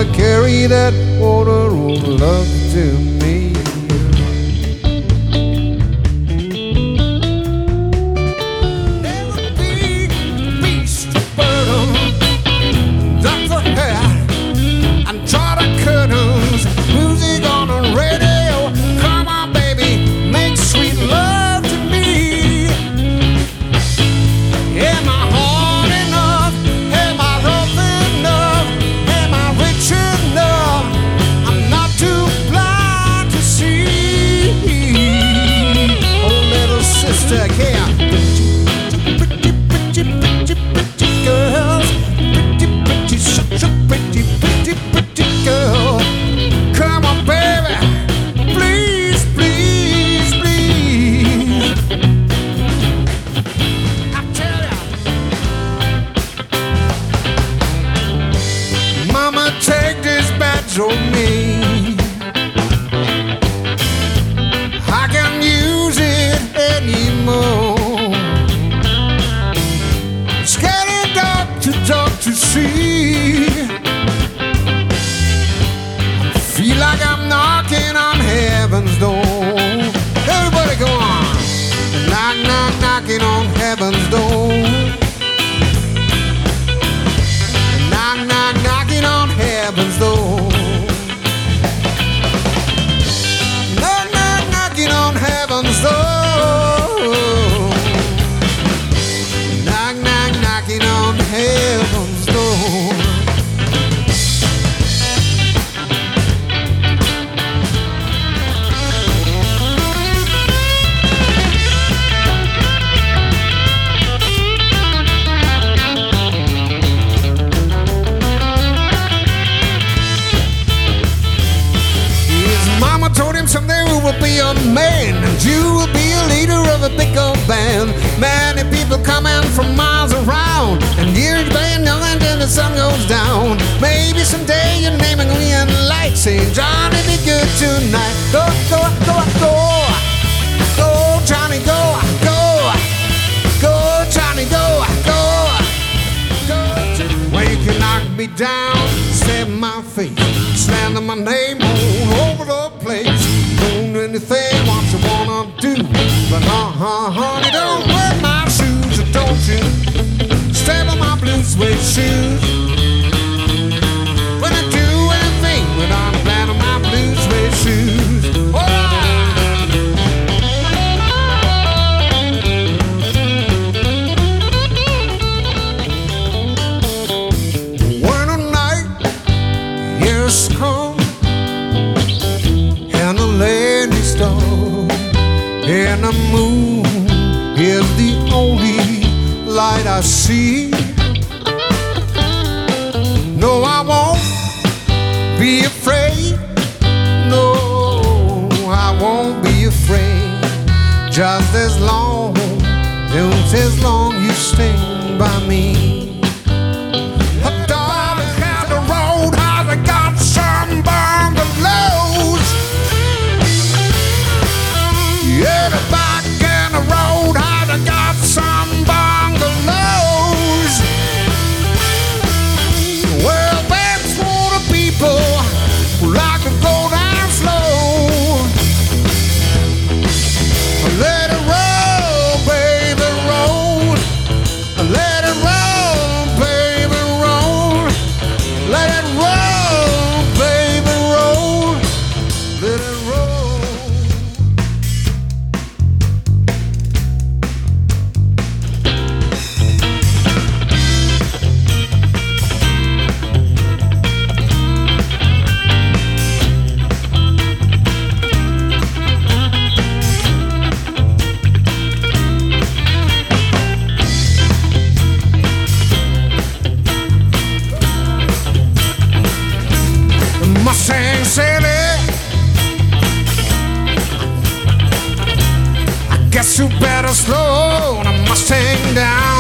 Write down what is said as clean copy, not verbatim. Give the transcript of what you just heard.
gonna carry that water of love to me. There's a big beast of burden, that's a hat, and draw the curtains, music on the radio. Come on, baby, make sweet love to me. Am I hard enough? Am I rough enough? Am I rich enough? I'm not too blind to see. Oh, little sister, yeah. Pretty, pretty, pretty, pretty girls. Pretty, pretty, such a pretty, pretty, pretty girl. Come on, baby, please, please, please. I tell ya, Mama, take this badge on me. I can't use it anymore. Scared dark to see. Feel like I'm knocking on heaven's door. Everybody go on. Knock, knock, knocking on heaven's door. Knock, knock, knocking on heaven's door. Knock, knock, knocking on heaven's door. Knock, knock, knocking on heaven's door. His mama told him someday we will be a man, and you will be a leader of a big old band. Many people coming from miles around, and hear each band young until the sun goes down. Maybe someday your name will be in light, saying Johnny, be good tonight. Go, go, go, go, go, Johnny, go, go, go, Johnny, go, go, go. Well, you can knock me down, stab my face, slander my name all over the place. Doing anything what you wanna do, but honey, don't wear my shoes, or don't you step on my blue suede shoes. When I do anything without a plan on my blue suede shoes. All right. When a night is come and the lady star and the moon is the only light I see. No, I won't be afraid. No, I won't be afraid. Just as long you stand by me. Darling, how the road has got some bungalows. Yeah, the back and the road has got some bungalows. Well, that's for the people who like to go down slow. Let it roll, baby, roll. Let it roll, baby, roll. Let it roll, baby, roll. Let it roll. Mustang Sally, I guess you better slow the Mustang down.